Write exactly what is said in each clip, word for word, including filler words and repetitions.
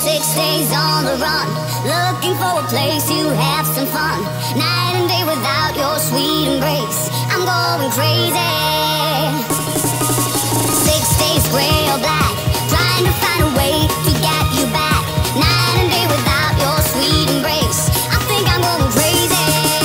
Six days on the run, looking for a place to have some fun. Night and day without your sweet embrace, I'm going crazy. Six days gray or black, trying to find a way to get you back. Night and day without your sweet embrace, I think I'm going crazy.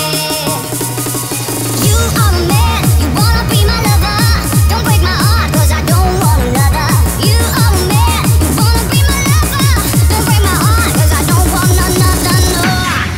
You are a man, you wanna be my lover. Don't break my heart, cause I don't want another. You are a man, you wanna be my lover. Don't break my heart, cause I don't want another, no.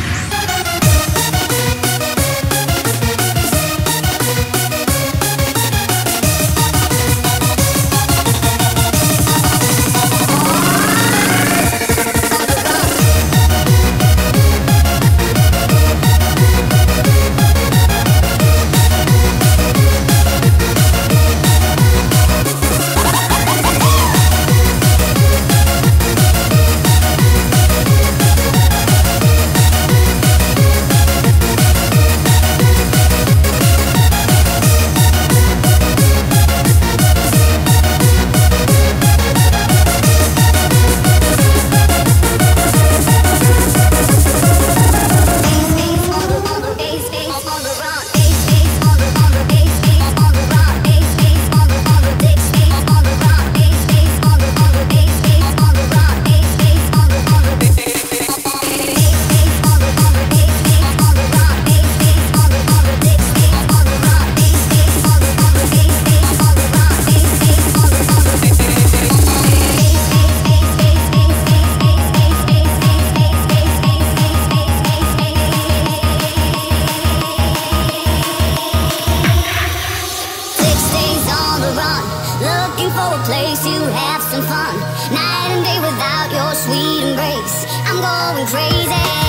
Looking for a place to have some fun. Night and day without your sweet embrace, I'm going crazy.